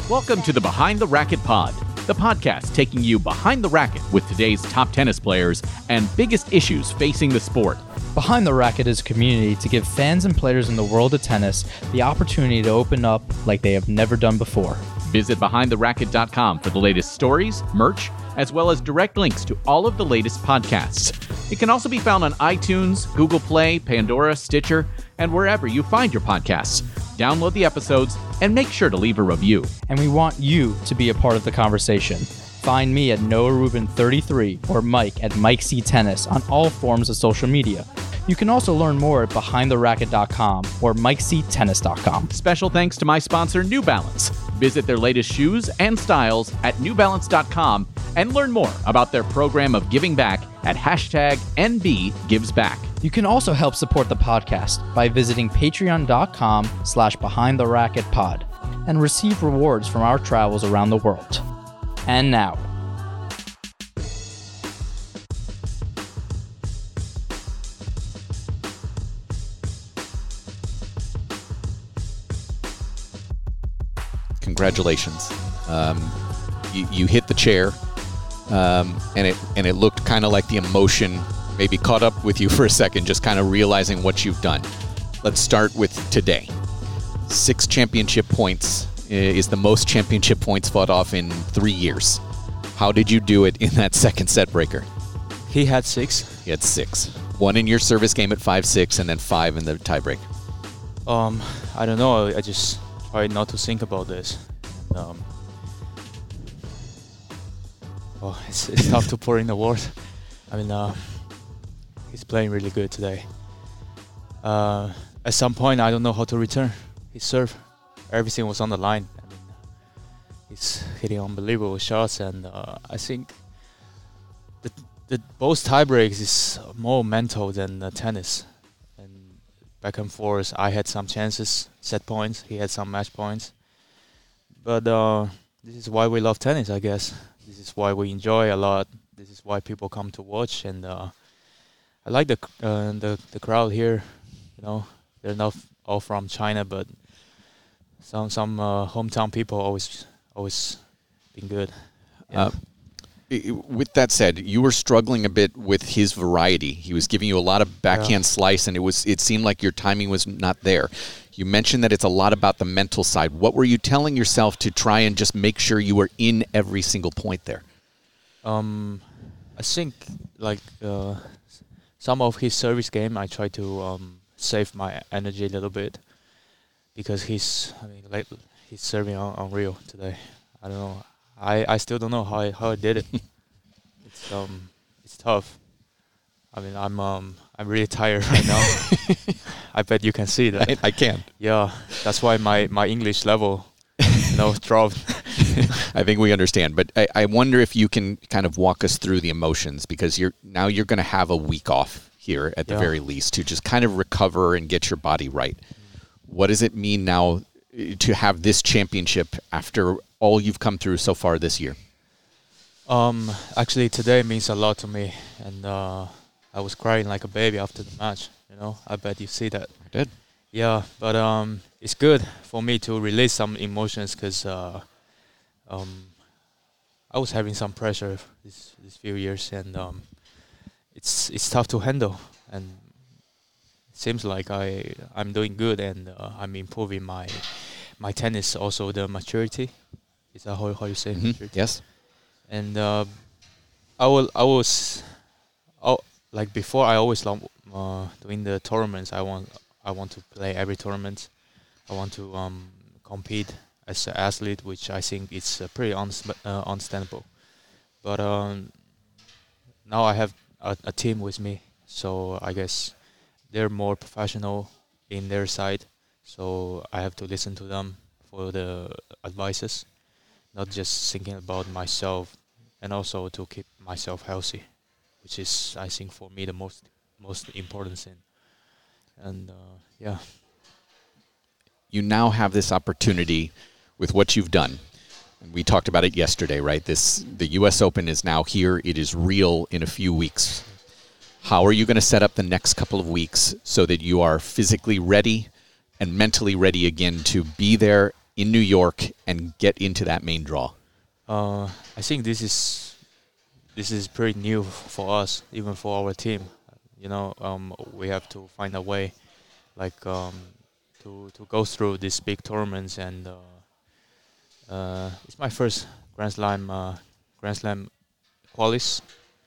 Welcome to the Behind the Racket Pod, the podcast taking you behind the racket with today's top tennis players and biggest issues facing the sport. Behind the Racket is a community to give fans and players in the world of tennis the opportunity to open up like they have never done before. Visit BehindTheRacket.com for the latest stories, merch, as well as direct links to all of the latest podcasts. It can also be found on iTunes, Google Play, Pandora, Stitcher, and wherever you find your podcasts. Download the episodes and make sure to leave a review. And we want you to be a part of the conversation. Find me at Noah Rubin 33 or Mike at Mike C Tennis on all forms of social media. You can also learn more at BehindTheRacket.com or MikeCTennis.com. Special thanks to my sponsor, New Balance. Visit their latest shoes and styles at NewBalance.com and learn more about their program of giving back at #NBGivesBack. You can also help support the podcast by visiting patreon.com/BehindTheRacketPod and receive rewards from our travels around the world. And now, congratulations. You hit the chair, and it looked kind of like the emotion maybe caught up with you for a second, just kind of realizing what you've done. Let's start with today. 6 championship points is the most championship points fought off in 3 years. How did you do it in that second set breaker? He had 6. He had 6. 1 in your service game at 5-6, and then 5 in the tiebreak. I don't know. I just tried not to think about this. It's tough to pour in the words. I mean, he's playing really good today. At some point, I don't know how to return his serve. Everything was on the line. I mean, he's hitting unbelievable shots, and I think the both tie breaks is more mental than tennis. And back and forth, I had some chances, set points. He had some match points. But this is why we love tennis, I guess. This is why we enjoy a lot. This is why people come to watch, and I like the crowd here. You know, they're not all from China, but some hometown people always been good. Yeah. With that said, you were struggling a bit with his variety. He was giving you a lot of backhand slice, and it seemed like your timing was not there. You mentioned that it's a lot about the mental side. What were you telling yourself to try and just make sure you were in every single point there? I think like some of his service game, I try to save my energy a little bit because he's serving unreal today. I don't know. I still don't know how I did it. It's tough. I mean, I'm really tired right now. I bet you can see that. I can. Yeah, that's why my English level, dropped. I think we understand, but I wonder if you can kind of walk us through the emotions, because you're going to have a week off here at the very least to just kind of recover and get your body right. What does it mean now to have this championship after all you've come through so far this year? Actually, today means a lot to me, and I was crying like a baby after the match. I bet you see that. I did. Yeah, but it's good for me to release some emotions because I was having some pressure these few years, and it's tough to handle. And it seems like I'm doing good, and I'm improving my tennis. Also, the maturity. Is that how you say maturity? Yes. And like before, I always love doing the tournaments. I want to play every tournament. I want to compete as an athlete, which I think is pretty understandable. But now I have a team with me, so I guess they're more professional in their side. So I have to listen to them for the advices, not just thinking about myself, and also to keep myself healthy, which is, I think, for me the most important thing. And you now have this opportunity with what you've done. We talked about it yesterday, right? The U.S. Open is now here. It is real in a few weeks. How are you going to set up the next couple of weeks so that you are physically ready and mentally ready again to be there in New York and get into that main draw? I think this is pretty new for us, even for our team. We have to find a way, like to go through these big tournaments, and it's my first Grand Slam qualis.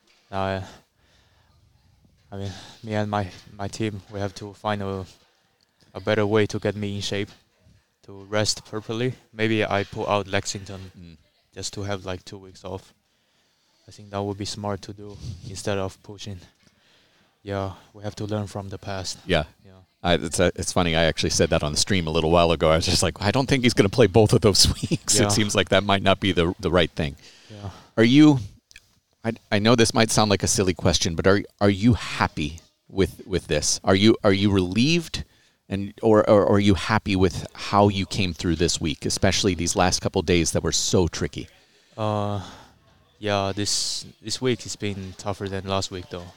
I mean, me and my team, we have to find a better way to get me in shape, to rest properly. Maybe I pull out Lexington just to have like 2 weeks off. I think that would be smart to do instead of pushing. Yeah, we have to learn from the past. Yeah. It's funny. I actually said that on the stream a little while ago. I was just like, I don't think he's going to play both of those weeks. Yeah. It seems like that might not be the right thing. Yeah. Are you? I know this might sound like a silly question, but are you happy with this? Are you relieved, or are you happy with how you came through this week, especially these last couple of days that were so tricky? Yeah, this week has been tougher than last week though,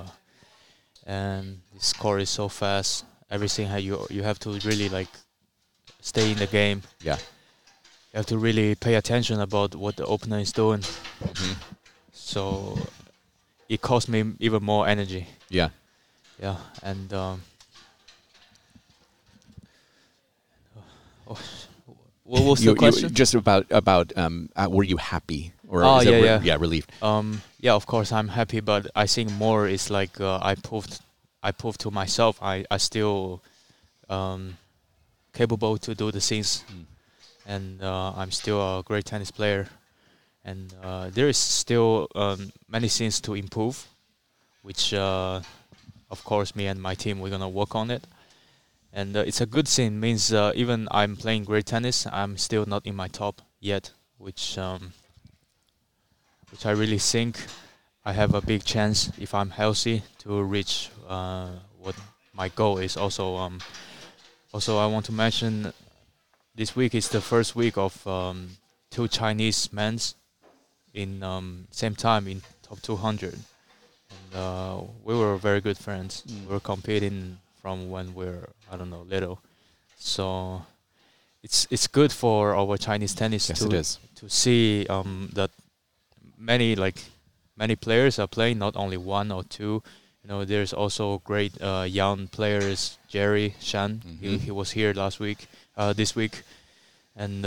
and this score is so fast. Everything you have to really like stay in the game. Yeah, you have to really pay attention about what the opener is doing. Mm-hmm. So it cost me even more energy. Yeah, and what was the question? Just about were you happy or relieved? Yeah, of course I'm happy, but I think more is like I proved to myself I still capable to do the things, and I'm still a great tennis player, and there is still many things to improve, which of course me and my team, we're gonna work on it. And it's a good thing, means even I'm playing great tennis, I'm still not in my top yet, which I really think I have a big chance, if I'm healthy, to reach what my goal is. Also, I want to mention this week is the first week of 2 Chinese men's in same time in top 200. And we were very good friends. We were competing from when we're, little. So it's good for our Chinese tennis to see that many players are playing, not only 1 or 2. There's also great young players. Jerry Shan, he was here this week, and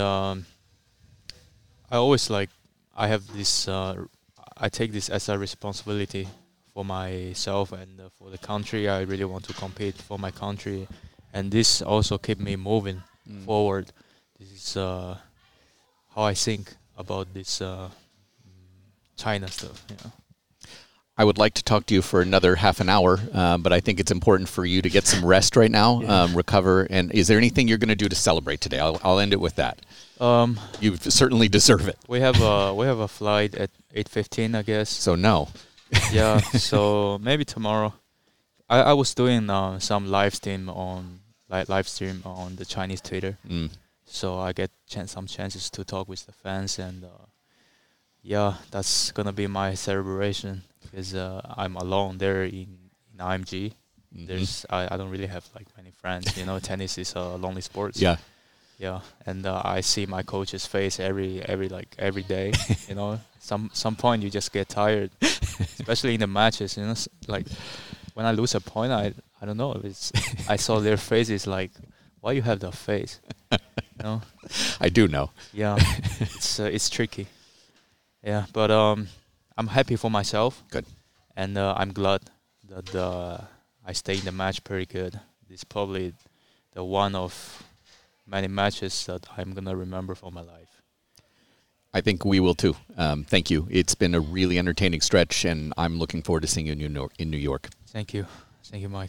I always I have this. I take this as a responsibility for myself and for the country. I really want to compete for my country, and this also keep me moving forward. This is how I think about this China stuff. I would like to talk to you for another half an hour, but I think it's important for you to get some rest right now, recover. And is there anything you're going to do to celebrate today? I'll end it with that. You certainly deserve it. We have a flight at 8:15, I guess. So no. Yeah. So maybe tomorrow. I was doing some live stream on the Chinese Twitter. So I get some chances to talk with the fans, and that's gonna be my celebration, because I'm alone there in IMG. There's I don't really have many friends. Tennis is a lonely sport. Yeah. Yeah, and I see my coach's face every day. Some point you just get tired, especially in the matches. When I lose a point, I don't know. I saw their faces why you have that face? I do know. Yeah, it's tricky. Yeah, but I'm happy for myself. Good. And I'm glad that I stayed in the match pretty good. It's probably the one of many matches that I'm going to remember for my life. I think we will too. Thank you. It's been a really entertaining stretch, and I'm looking forward to seeing you in New York. Thank you. Thank you, Mike.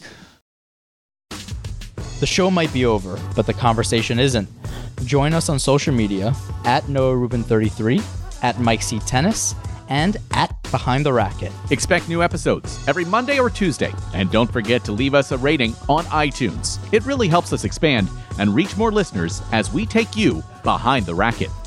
The show might be over, but the conversation isn't. Join us on social media at Noah Rubin 33, at Mike C Tennis, and at Behind the Racket. Expect new episodes every Monday or Tuesday. And don't forget to leave us a rating on iTunes. It really helps us expand and reach more listeners as we take you behind the racket.